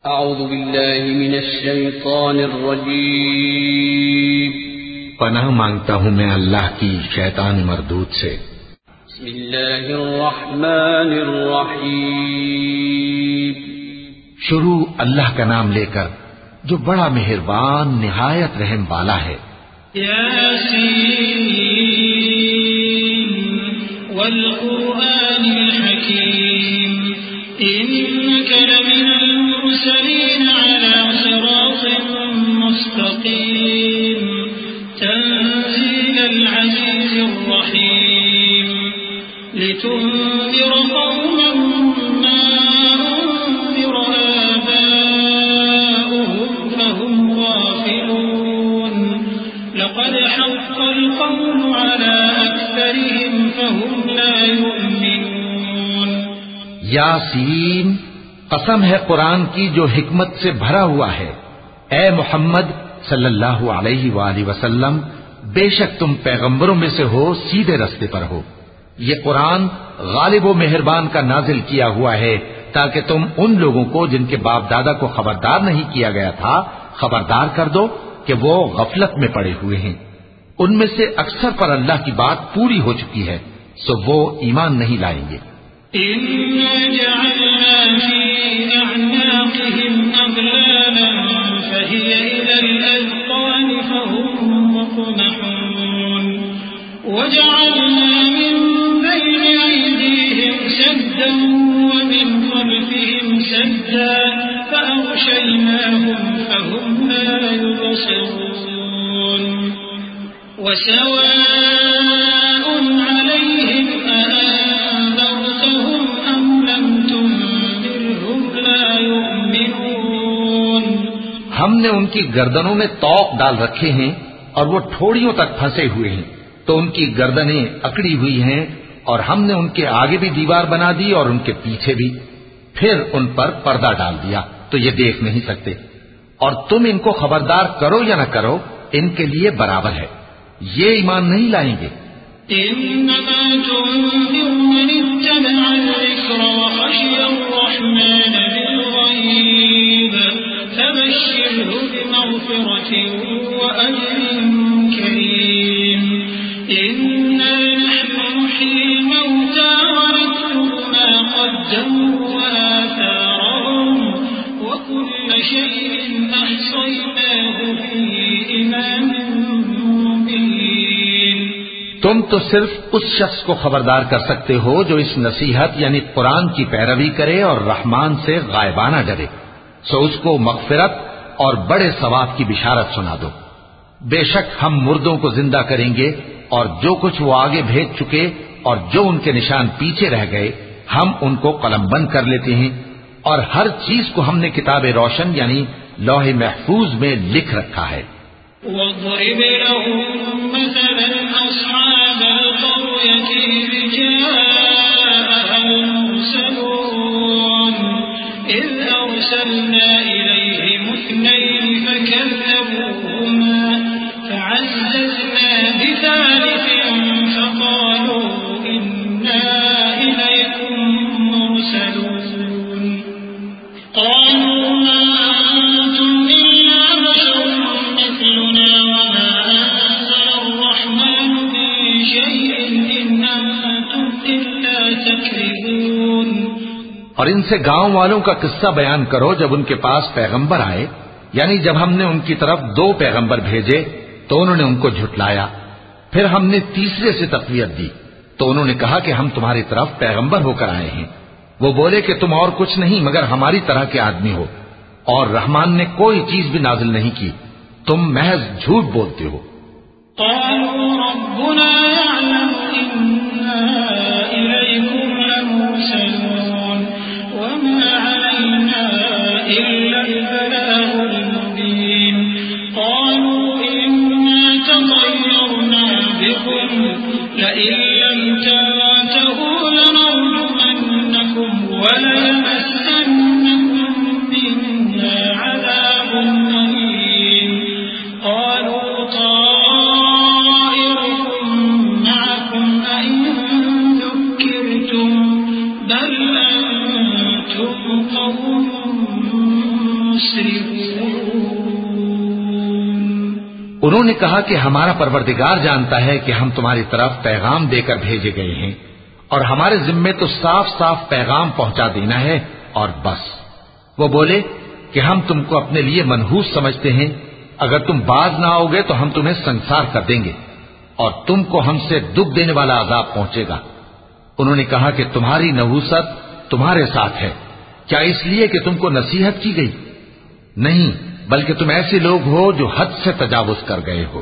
اعوذ باللہ من الشیطان الرجیم پناہ مانگتا ہوں میں اللہ کی شیطان مردود سے۔ بسم اللہ الرحمن الرحیم شروع اللہ کا نام لے کر جو بڑا مہربان نہایت رحم والا ہے۔ یاسین والقرآن الحکیم انک لمن المرسلین علی صراط مستقیم تنزیل العزیز الرحیم لتنذر قوما ما انذر آباؤهم فهم غافلون لقد حق القول على أكثرهم فهم لا يؤمنون۔ یاسین، قسم ہے قرآن کی جو حکمت سے بھرا ہوا ہے۔ اے محمد صلی اللہ علیہ وآلہ وسلم، بے شک تم پیغمبروں میں سے ہو، سیدھے رستے پر ہو۔ یہ قرآن غالب و مہربان کا نازل کیا ہوا ہے تاکہ تم ان لوگوں کو جن کے باپ دادا کو خبردار نہیں کیا گیا تھا خبردار کر دو کہ وہ غفلت میں پڑے ہوئے ہیں۔ ان میں سے اکثر پر اللہ کی بات پوری ہو چکی ہے، سو وہ ایمان نہیں لائیں گے۔ إِنَّا جَعَلْنَا فِي أَعْنَاقِهِمْ أَغْلَالًا فَهِيَ إِلَى الْأَذْقَانِ فَهُمْ مُقْمَحُونَ وَجَعَلْنَا مِنْ بَيْنِ أَيْدِيهِمْ سَدًّا وَمِنْ خَلْفِهِمْ سَدًّا فَأَغْشَيْنَاهُمْ فَهُمْ لَا يُبْصِرُونَ وَسَوَاءٌ عَلَيْهِمْ أَأَنذَرْتَهُمْ أَمْ لَمْ تُنذِرْهُمْ لَا يُؤْمِنُونَ۔ ہم نے ان کی گردنوں میں طوق ڈال رکھے ہیں اور وہ ٹھوڑیوں تک پھنسے ہوئے ہیں، تو ان کی گردنیں اکڑی ہوئی ہیں، اور ہم نے ان کے آگے بھی دیوار بنا دی اور ان کے پیچھے بھی، پھر ان پر پردہ ڈال دیا تو یہ دیکھ نہیں سکتے، اور تم ان کو خبردار کرو یا نہ کرو ان کے لیے برابر ہے، یہ ایمان نہیں لائیں گے۔ إنما تنذر من اتبع الذكر وخشي الرحمن بالغيب فبشره بمغفرة وأجر كريم إنا نحن نحيي الموتى ونكتب ما قدموا وآثارهم وكل شيء أحصيناه في إمام مبين۔ تم تو صرف اس شخص کو خبردار کر سکتے ہو جو اس نصیحت یعنی قرآن کی پیروی کرے اور رحمان سے غائبانہ ڈرے، سو اس کو مغفرت اور بڑے ثواب کی بشارت سنا دو۔ بے شک ہم مردوں کو زندہ کریں گے، اور جو کچھ وہ آگے بھیج چکے اور جو ان کے نشان پیچھے رہ گئے ہم ان کو قلم بند کر لیتے ہیں، اور ہر چیز کو ہم نے کتاب روشن یعنی لوح محفوظ میں لکھ رکھا ہے۔ واضرب لهم مثلا أصحاب القرية إذ جاءها المرسلون إذ أرسلنا إليهم اثنين فكذبوهما فعززنا بثالث فقالوا إنا إليكم مرسلون قالوا ما أنتم إلا بشر مثلنا وما أنزل الرحمن من شيء إن أنتم إلا تكذبون۔ اور ان سے گاؤں والوں کا قصہ بیان کرو جب ان کے پاس پیغمبر آئے، یعنی جب ہم نے ان کی طرف 2 پیغمبر بھیجے تو انہوں نے ان کو جھٹلایا، پھر ہم نے تیسرے سے تقویت دی تو انہوں نے کہا کہ ہم تمہاری طرف پیغمبر ہو کر آئے ہیں۔ وہ بولے کہ تم اور کچھ نہیں مگر ہماری طرح کے آدمی ہو، اور رحمان نے کوئی چیز بھی نازل نہیں کی، تم محض جھوٹ بولتے ہو۔ قالوا ربنا يعلم إنا إليكم لمرسلون وما علينا إلا البلاغ المبين قالوا إنا تطيرنا بكم لئن لم تنتهوا لنرجمنكم وليمسنكم منا عذاب أليم قالوا طائركم معكم أئن ذكرتم بل أنتم قوم مسرفون انہوں نے کہا کہ ہمارا پروردگار جانتا ہے کہ ہم تمہاری طرف پیغام دے کر بھیجے گئے ہیں اور ہمارے ذمے تو صاف صاف پیغام پہنچا دینا ہے اور بس۔ وہ بولے کہ ہم تم کو اپنے لیے منحوس سمجھتے ہیں، اگر تم باز نہ آؤ گے تو ہم تمہیں سنسار کر دیں گے اور تم کو ہم سے دکھ دینے والا عذاب پہنچے گا۔ انہوں نے کہا کہ تمہاری نحوست تمہارے ساتھ ہے، کیا اس لیے کہ تم کو نصیحت کی گئی؟ نہیں، بلکہ تم ایسے لوگ ہو جو حد سے تجاوز کر گئے ہو۔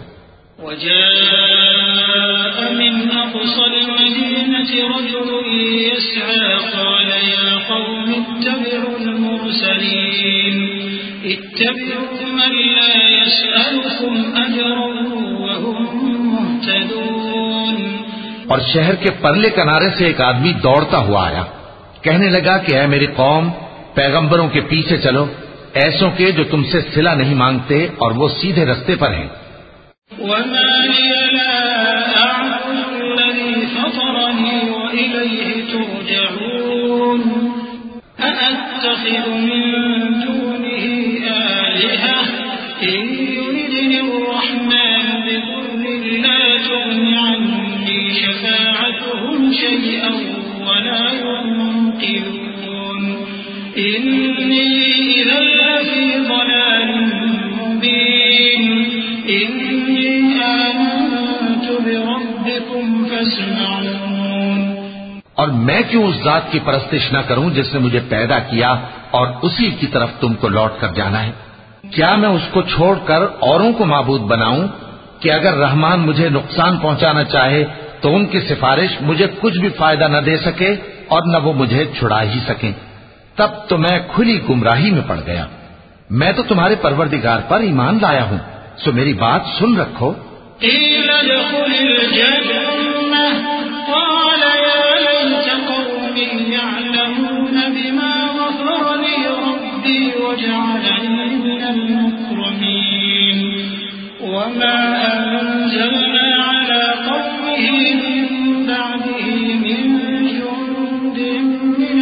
وجاء من أقصى المدينة رجل يسعى قال يا قوم اتبعوا المرسلين اتبعوا من لا يسألكم أجرا وهم مهتدون۔ اور شہر کے پرلے کنارے سے ایک آدمی دوڑتا ہوا آیا، کہنے لگا کہ اے میری قوم، پیغمبروں کے پیچھے چلو، ایسوں کے جو تم سے صلہ نہیں مانگتے اور وہ سیدھے رستے پر ہیں۔ وما لي لا أعبد الذي فطرني وإليه ترجعون أأتخذ من دونه آلهة إن يردني الرحمن بضر لا تغن عني شفاعتهم شيئا ولا ينقذون إني إذا لفي ضلال مبين إني آمنت بربكم فاسمعون۔ اور میں کیوں اس ذات کی پرستش نہ کروں جس نے مجھے پیدا کیا اور اسی کی طرف تم کو لوٹ کر جانا ہے؟ کیا میں اس کو چھوڑ کر اوروں کو معبود بناؤں کہ اگر رحمان مجھے نقصان پہنچانا چاہے تو ان کی سفارش مجھے کچھ بھی فائدہ نہ دے سکے اور نہ وہ مجھے چھڑا ہی سکیں؟ تب تو میں کھلی گمراہی میں پڑ گیا۔ میں تو تمہارے پروردگار پر ایمان لایا ہوں، سو میری بات سن رکھو۔ قيل ادخل الجنة قال يا ليت قومي يعلمون بما غفر لي ربي وجعلني من المكرمين وما أنزلنا على قومه من بعده من جند من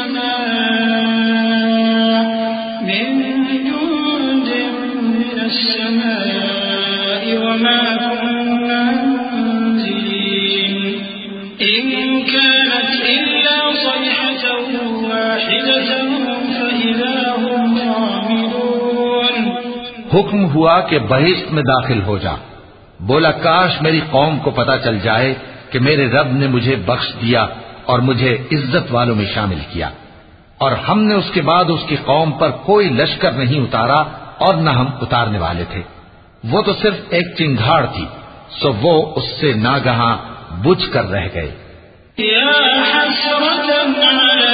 السماء وما كنا منزلين إن كانت إلا صيحة واحدة فإذا هم خامدون۔ حکم ہوا کہ بہشت میں داخل ہو جا۔ بولا کاش میری قوم کو پتا چل جائے کہ میرے رب نے مجھے بخش دیا اور مجھے عزت والوں میں شامل کیا، اور ہم نے اس کے بعد اس کی قوم پر کوئی لشکر نہیں اتارا اور نہ ہم اتارنے والے تھے۔ وہ تو صرف ایک چنگھاڑ تھی، سو وہ اس سے ناگہاں بجھ کر رہ گئے۔ يا حسرة على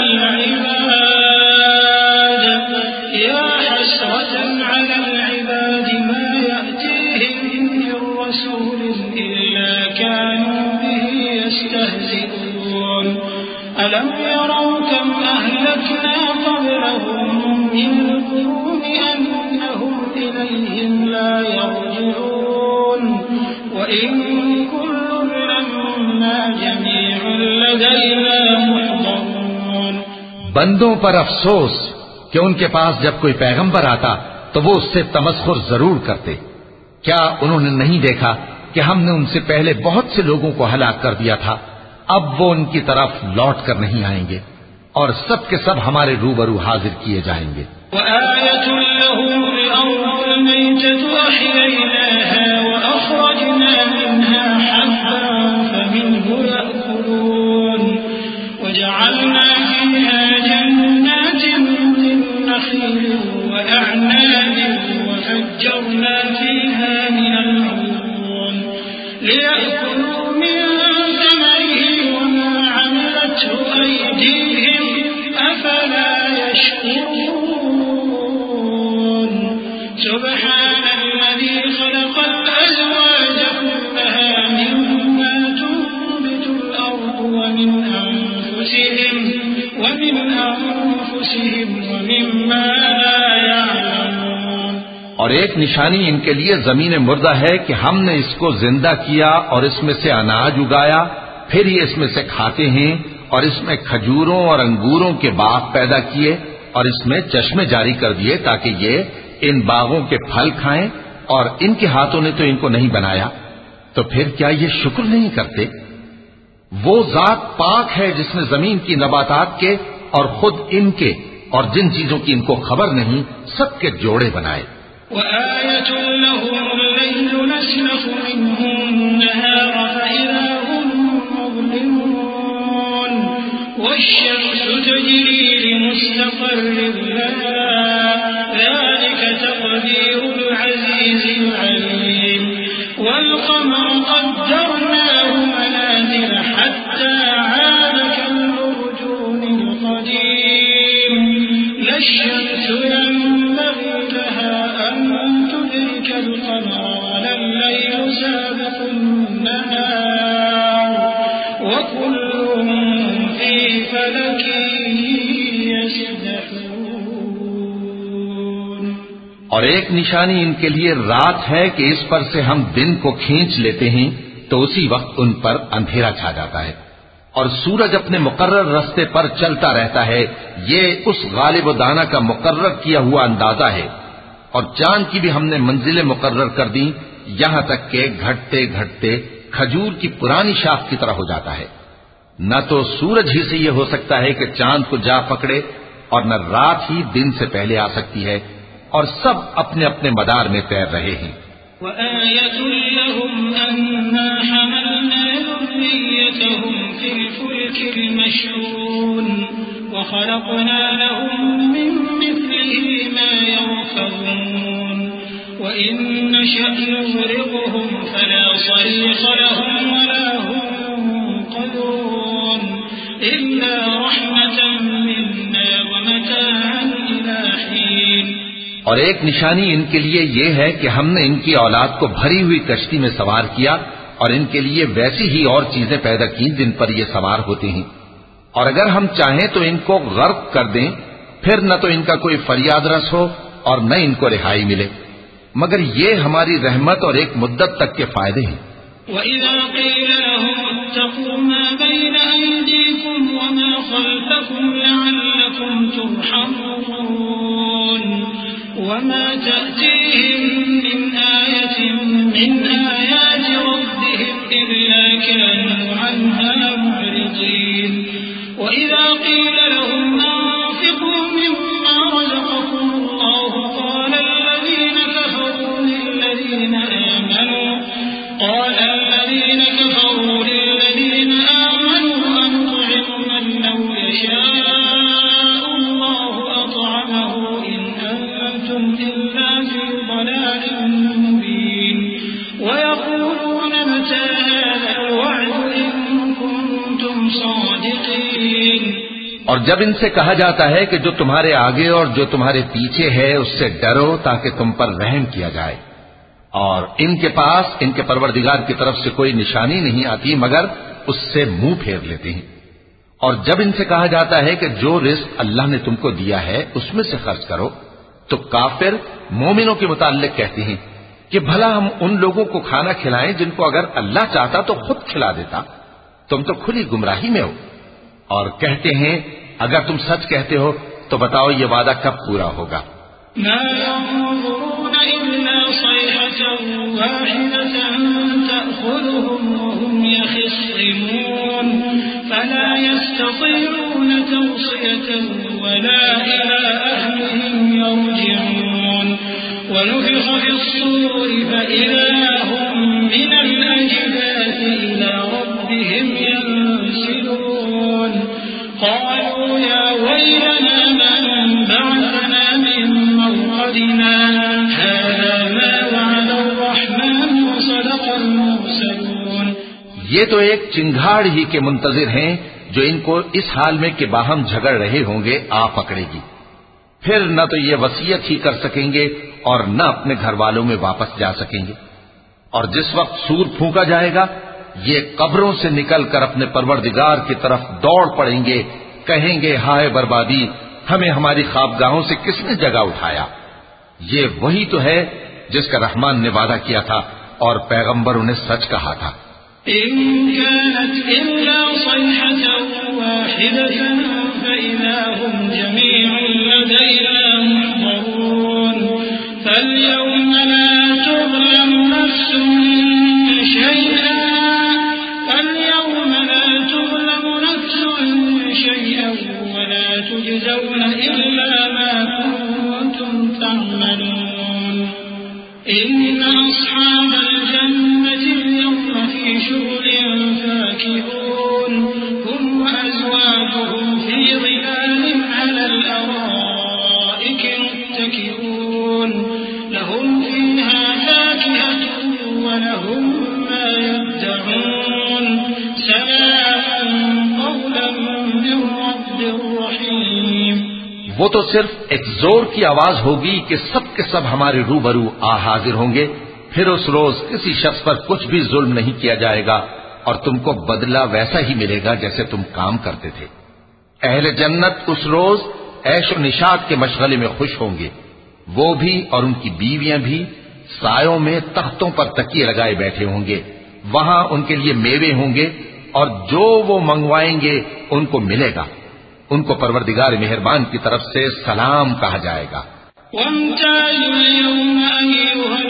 العباد يا حسرة على العباد ما يأتيهم من رسول إلا كانوا به يستهزئون ألم يروا كم أهلكنا قبلهم من القرون أنهم إليهم لا يرجعون وإن كل لما جميع لدينا محضرون۔ بندوں پر افسوس کہ ان کے پاس جب کوئی پیغمبر آتا تو وہ اس سے تمسخر ضرور کرتے۔ کیا انہوں نے نہیں دیکھا کہ ہم نے ان سے پہلے بہت سے لوگوں کو ہلاک کر دیا تھا؟ اب وہ ان کی طرف لوٹ کر نہیں آئیں گے اور سب کے سب ہمارے روبرو حاضر کیے جائیں گے۔ وآية لهم الأرض الميتة أحييناها وأخرجنا منها حبا فمنه يأكلون وجعلنا فيها جنات من نخيل وأعناب وفجرنا فيها من العيون ليأكلوا من ثمره وما عملته أيديهم أفلا يشكرون سبحان الذي خلق الأزواج كلها مما تنبت الأرض ومن أنفسهم ومما لا يعلمون۔ اور ایک نشانی ان کے لیے زمین مردہ ہے کہ ہم نے اس کو زندہ کیا اور اس میں سے اناج اگایا، پھر یہ اس میں سے کھاتے ہیں، اور اس میں کھجوروں اور انگوروں کے باغ پیدا کیے اور اس میں چشمے جاری کر دیے تاکہ یہ ان باغوں کے پھل کھائیں، اور ان کے ہاتھوں نے تو ان کو نہیں بنایا، تو پھر کیا یہ شکر نہیں کرتے؟ وہ ذات پاک ہے جس نے زمین کی نباتات کے اور خود ان کے اور جن چیزوں کی ان کو خبر نہیں سب کے جوڑے بنائے۔ وآية لهم الليل نسلخ منه النهار فإذا هم مظلمون والشمس تجري لمستقر لها ذلك تقدير العزيز العليم والقمر قدرناه منازل حتى عاد كالعرجون القديم لا الشمس ينبغي لها أن تدرك القمر ولا الليل سابق النهار وكل في فلك يسبحون۔ اور ایک نشانی ان کے لیے رات ہے کہ اس پر سے ہم دن کو کھینچ لیتے ہیں تو اسی وقت ان پر اندھیرا چھا جاتا ہے، اور سورج اپنے مقرر رستے پر چلتا رہتا ہے، یہ اس غالب و دانا کا مقرر کیا ہوا اندازہ ہے۔ اور چاند کی بھی ہم نے منزلیں مقرر کر دی، یہاں تک کہ گھٹتے گھٹتے کھجور کی پرانی شاخ کی طرح ہو جاتا ہے۔ نہ تو سورج ہی سے یہ ہو سکتا ہے کہ چاند کو جا پکڑے، اور نہ رات ہی دن سے پہلے آ سکتی ہے، اور سب اپنے اپنے مدار میں تیر رہے ہیں۔ وآية لهم أنا حملنا ذريتهم في الفلك المشحون وخلقنا لهم من مثله ما يركبون وإن نشأ نغرقهم فلا صريخ لهم ولا هم ينقذون إلا رحمة منا ومتاعا إلى حين۔ اور ایک نشانی ان کے لیے یہ ہے کہ ہم نے ان کی اولاد کو بھری ہوئی کشتی میں سوار کیا، اور ان کے لیے ویسی ہی اور چیزیں پیدا کی جن پر یہ سوار ہوتے ہیں، اور اگر ہم چاہیں تو ان کو غرق کر دیں، پھر نہ تو ان کا کوئی فریاد رس ہو اور نہ ان کو رہائی ملے، مگر یہ ہماری رحمت اور ایک مدت تک کے فائدے ہیں۔ وَإِذَا قِيلَ لَهُمُ اتَّقُوا مَا بَيْنَ أَيْدِيكُمْ وَمَا خَلْفَكُمْ لَعَلَّكُمْ تُرْحَمُونَ وَمَا تَأْتِيهِمْ مِنْ آيَةٍ مِنْ آيَاتِ رَبِّهِمْ إِلَّا كَانُوا عَنْهَا مُعْرِضِينَ وَإِذَا قِيلَ لَهُمْ أَنفِقُوا مِمَّا رَزَقَكُمُ اللَّهُ قَالَ الَّذِينَ كَفَرُوا لِلَّذِينَ آمَنُوا أَنُطْعِمُ مَن لَّوْ يَشَاءُ اللَّهُ أَطْعَمَهُ إِنْ أَنتُمْ إِلَّا فِي ضَلَالٍ مُّبِينٍ وَيَقُولُونَ مَتَىٰ هَٰذَا الْوَعْدُ إِن كُنتُمْ صَادِقِينَ۔ اور جب ان سے کہا جاتا ہے کہ جو تمہارے آگے اور جو تمہارے پیچھے ہے اس سے ڈرو تاکہ تم پر رحم کیا جائے، اور ان کے پاس ان کے پروردگار کی طرف سے کوئی نشانی نہیں آتی مگر اس سے منہ پھیر لیتے ہیں۔ اور جب ان سے کہا جاتا ہے کہ جو رزق اللہ نے تم کو دیا ہے اس میں سے خرچ کرو، تو کافر مومنوں کے متعلق کہتے ہیں کہ بھلا ہم ان لوگوں کو کھانا کھلائیں جن کو اگر اللہ چاہتا تو خود کھلا دیتا، تم تو کھلی گمراہی میں ہو۔ اور کہتے ہیں اگر تم سچ کہتے ہو تو بتاؤ یہ وعدہ کب پورا ہوگا؟ ما ينظرون إلا صيحة واحدة تأخذهم وهم يخصمون فلا يستطيعون توصية ولا إلى أهلهم يرجعون ونفخ في الصور فإذا هم من الأجداث إلى ربهم ينسلون قالوا يا ويلنا من بعثنا من مرقدنا هذا ما وعد الرحمن وصدق المرسلون۔ یہ تو ایک چنگھاڑ ہی کے منتظر ہیں جو ان کو اس حال میں کہ باہم جھگڑ رہے ہوں گے آ پکڑے گی، پھر نہ تو یہ وصیت ہی کر سکیں گے اور نہ اپنے گھر والوں میں واپس جا سکیں گے۔ اور جس وقت سور پھونکا جائے گا یہ قبروں سے نکل کر اپنے پروردگار کی طرف دوڑ پڑیں گے، کہیں گے ہائے بربادی، ہمیں ہماری خوابگاہوں سے کس نے جگہ اٹھایا۔ یہ وہی تو ہے جس کا رحمان نے وعدہ کیا تھا اور پیغمبروں نے سچ کہا تھا۔ إن كانت إلا صيحة واحدة فإذا هم جميع لدينا محضرون فاليوم لا تظلم نفس شيئا ولا تجزون إلا ما كنتم تعملون إن أصحاب الجنة اليوم في شغل فاكهون هم وأزواجهم في ظلال على الأرائك متكئون لهم فيها فاكهة ولهم ما يدعون سلام قولا من رب رحيم. وہ تو صرف ایک زور کی آواز ہوگی کہ سب کے سب ہمارے روبرو آ حاضر ہوں گے. پھر اس روز کسی شخص پر کچھ بھی ظلم نہیں کیا جائے گا اور تم کو بدلہ ویسا ہی ملے گا جیسے تم کام کرتے تھے. اہل جنت اس روز عیش و نشاط کے مشغلے میں خوش ہوں گے. وہ بھی اور ان کی بیویاں بھی سایوں میں تختوں پر تکیے لگائے بیٹھے ہوں گے. وہاں ان کے لیے میوے ہوں گے اور جو وہ منگوائیں گے ان کو ملے گا. ان کو پروردگار مہربان کی طرف سے سلام کہا جائے گا. وامتازوا اليوم أيها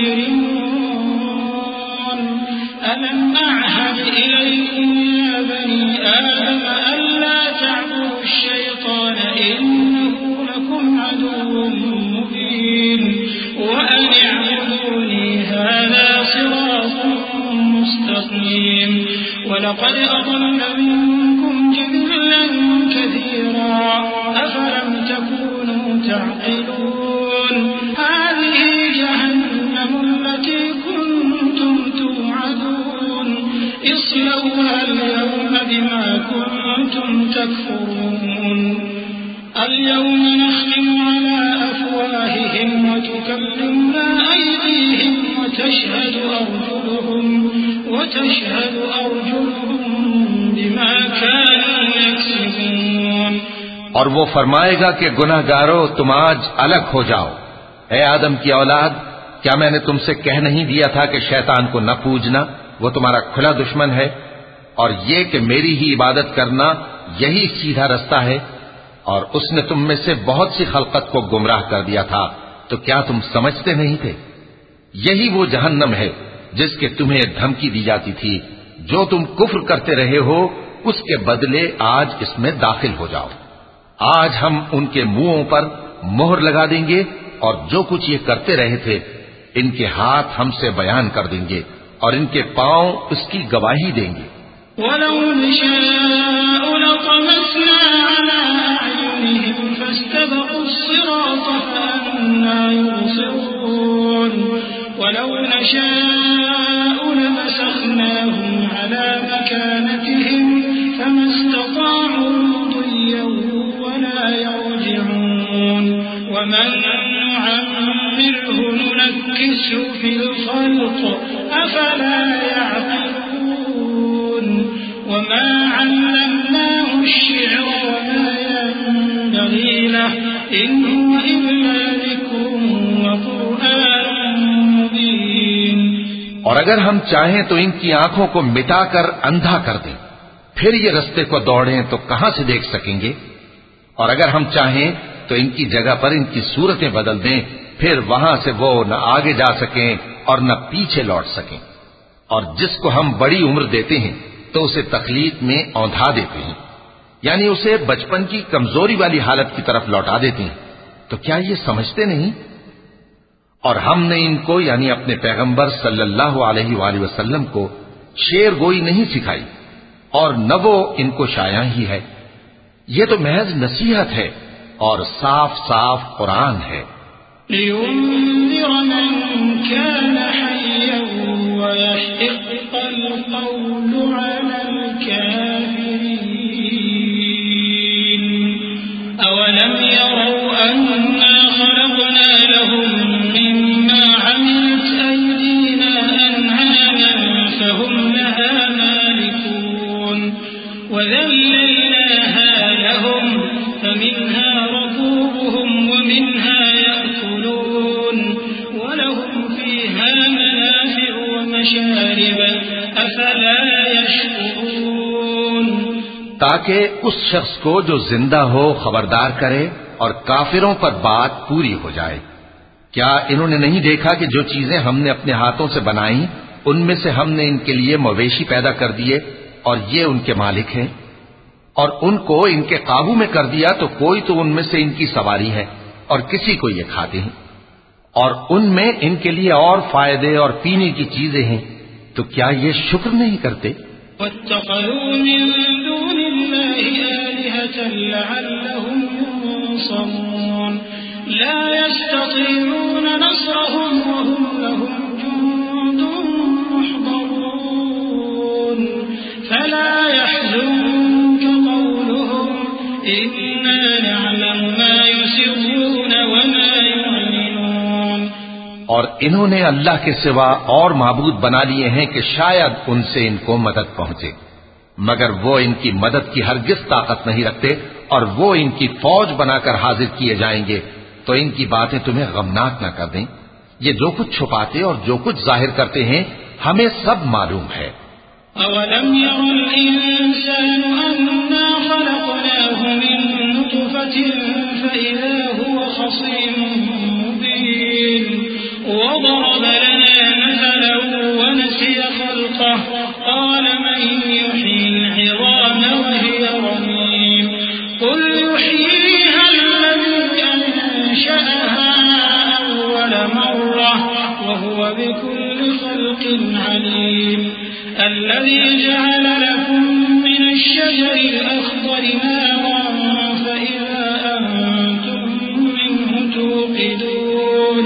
المجرمون ألم أعهد إليكم يا بني آدم ألا تعبدوا الشيطان إنه لكم عدو مبين وأن اعبدوني هذا صراط مستقيم ولقد أضل منكم جبلا كثيرا أفلم تكونوا تعقلون هذه جهنم التي كنتم توعدون اصلوها اليوم بما كنتم تكفرون اليوم نختم على أفواههم وتكلمنا أيديهم وتشهد أرجلهم بما كانوا يكسبون. اور وہ فرمائے گا کہ گناہگارو تم آج الگ ہو جاؤ. اے آدم کی اولاد، کیا میں نے تم سے کہہ نہیں دیا تھا کہ شیطان کو نہ پوجنا، وہ تمہارا کھلا دشمن ہے، اور یہ کہ میری ہی عبادت کرنا یہی سیدھا رستہ ہے. اور اس نے تم میں سے بہت سی خلقت کو گمراہ کر دیا تھا، تو کیا تم سمجھتے نہیں تھے؟ یہی وہ جہنم ہے جس کے تمہیں دھمکی دی جاتی تھی. جو تم کفر کرتے رہے ہو اس کے بدلے آج اس میں داخل ہو جاؤ. آج ہم ان کے منہوں پر مہر لگا دیں گے اور جو کچھ یہ کرتے رہے تھے ان کے ہاتھ ہم سے بیان کر دیں گے اور ان کے پاؤں اس کی گواہی دیں گے. وَلَوْ نَشَاءُ لَطَمَسْنَا عَلَىٰ أَعْيُنِهِمْ فَاسْتَبَقُوا الصِّرَاطَ فَأَنَّىٰ يُبْصِرُونَ وَلَوْ نَشَاءُ لَمَسَخْنَاهُمْ عَلَىٰ مَكَانَتِهِمْ فَمَا اسْتَطَاعُوا مُضِيًّا وَلَا يَرْجِعُونَ وَمَن نُّعَمِّرْهُ نُنَكِّسْهُ فِي الْخَلْقِ أَفَلَا يَعْقِلُونَ وما علمناه الشعر وما ينبغي له إن هو إلا ذكر وقرآن مبين. اور اگر ہم چاہیں تو ان کی آنکھوں کو مٹا کر اندھا کر دیں، پھر یہ رستے کو دوڑیں تو کہاں سے دیکھ سکیں گے؟ اور اگر ہم چاہیں تو ان کی جگہ پر ان کی صورتیں بدل دیں، پھر وہاں سے وہ نہ آگے جا سکیں اور نہ پیچھے لوٹ سکیں. اور جس کو ہم بڑی عمر دیتے ہیں تو اسے تخلیق میں اوندھا دیتے ہیں، یعنی اسے بچپن کی کمزوری والی حالت کی طرف لوٹا دیتے ہیں. تو کیا یہ سمجھتے نہیں؟ اور ہم نے ان کو یعنی اپنے پیغمبر صلی اللہ علیہ وآلہ وسلم کو شعر گوئی نہیں سکھائی اور نہ وہ ان کو شایع ہی ہے. یہ تو محض نصیحت ہے اور صاف صاف قرآن ہے. لِيُنذِرَ مَن كَانَ حَيًّا وَيَحِقَّ الْقَوْلُ عَلَى الْكَافِرِينَ أَوَلَمْ يَرَوْا أَنَّا خَلَقْنَا لَهُم مِّمَّا عَمِلَتْ أَيْدِينَا أَنْعَامًا فَهُمْ لَهَا مَالِكُونَ وَذَلَّلْنَاهَا لَهُمْ فَمِنْهَا رَكُوبُهُمْ وَمِنْهَا يَأْكُلُونَ وَلَهُمْ فِيهَا مَنَافِعُ وَمَشَارِبُ أَفَلَا يَشْكُرُونَ. تاکہ اس شخص کو جو زندہ ہو خبردار کرے اور کافروں پر بات پوری ہو جائے۔ کیا انہوں نے نہیں دیکھا کہ جو چیزیں ہم نے اپنے ہاتھوں سے بنائیں ان میں سے ہم نے ان کے لیے مویشی پیدا کر دیے اور یہ ان کے مالک ہیں، اور ان کو ان کے قابو میں کر دیا تو کوئی تو ان میں سے ان کی سواری ہے اور کسی کو یہ کھاتے ہیں، اور ان میں ان کے لیے اور فائدے اور پینے کی چیزیں ہیں، تو کیا یہ شکر نہیں کرتے؟ واتخذوا من دون الله آلهة لعلهم ينصرون لا يستطيعون نصرهم وهم لهم جند محضرون فلا يحزنك قولهم إنا نعلم ما يسرون وما يعلنون۔ اور انہوں نے اللہ کے سوا اور معبود بنا لیے ہیں کہ شاید ان سے ان کو مدد پہنچے، مگر وہ ان کی مدد کی ہرگز طاقت نہیں رکھتے، اور وہ ان کی فوج بنا کر حاضر کیے جائیں گے تو ان کی باتیں تمہیں غمناک نہ کر دیں۔ یہ جو کچھ چھپاتے اور جو کچھ ظاہر کرتے ہیں ہمیں سب معلوم ہے۔ أَوَلَمْ يَرَ الْإِنسَانُ أَنَّا خَلَقْنَاهُ مِن نُّطْفَةٍ فَإِذَا هُوَ خَصِيمٌ مُّبِينٌ وَضَرَبَ لَنَا مَثَلًا وَنَسِيَ خَلْقَهُ قَالَ مَن يُحْيِي الْعِظَامَ وَهِيَ رَمِيمٌ قُلْ يُحْيِيهَا الَّذِي أَنشَأَهَا أَوَّلَ مَرَّةٍ وَهُوَ بِكُلِّ خَلْقٍ عَلِيمٌ الذي جعل لكم من الشجر الأخضر نارا فإذا أنتم منه توقدون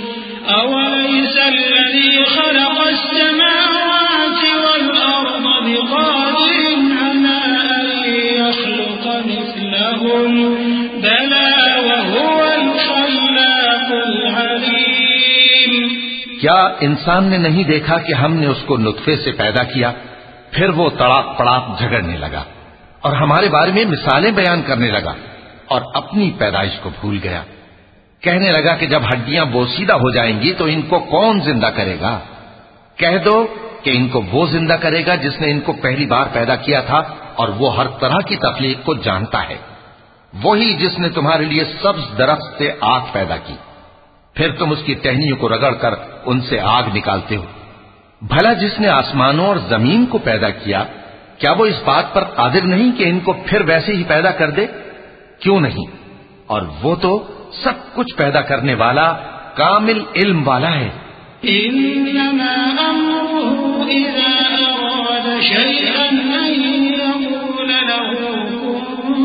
أوليس الذي خلق السماوات والأرض بقادر على أن يخلق مثلهم بلى وهو الخلاق العليم۔ کیا انسان نے نہیں دیکھا کہ ہم نے اس کو نطفے سے پیدا کیا، پھر وہ تڑاک پڑاک جھگڑنے لگا اور ہمارے بارے میں مثالیں بیان کرنے لگا اور اپنی پیدائش کو بھول گیا، کہنے لگا کہ جب ہڈیاں بوسیدہ ہو جائیں گی تو ان کو کون زندہ کرے گا؟ کہہ دو کہ ان کو وہ زندہ کرے گا جس نے ان کو پہلی بار پیدا کیا تھا، اور وہ ہر طرح کی تخلیق کو جانتا ہے، وہی جس نے تمہارے لیے سبز درخت سے آگ پیدا کی، پھر تم اس کی ٹہنیوں کو رگڑ کر ان سے آگ نکالتے ہو۔ بھلا جس نے آسمانوں اور زمین کو پیدا کیا، کیا وہ اس بات پر قادر نہیں کہ ان کو پھر ویسے ہی پیدا کر دے؟ کیوں نہیں؟ اور وہ تو سب کچھ پیدا کرنے والا کامل علم والا ہے۔ انما امره اذا اراد شيئا ان يقول له كن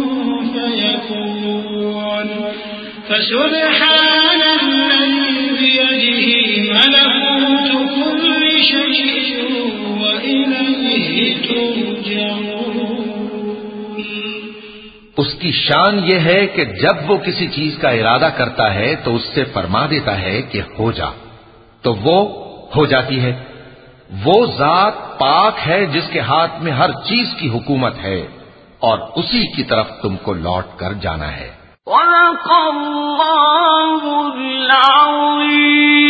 فيكون فسبحان الذي بيده ملكوت كل شيء وإليه ترجعون۔ اس کی شان یہ ہے کہ جب وہ کسی چیز کا ارادہ کرتا ہے تو اس سے فرما دیتا ہے کہ ہو جا، تو وہ ہو جاتی ہے۔ وہ ذات پاک ہے جس کے ہاتھ میں ہر چیز کی حکومت ہے، اور اسی کی طرف تم کو لوٹ کر جانا ہے۔ صدق اللہ العظیم۔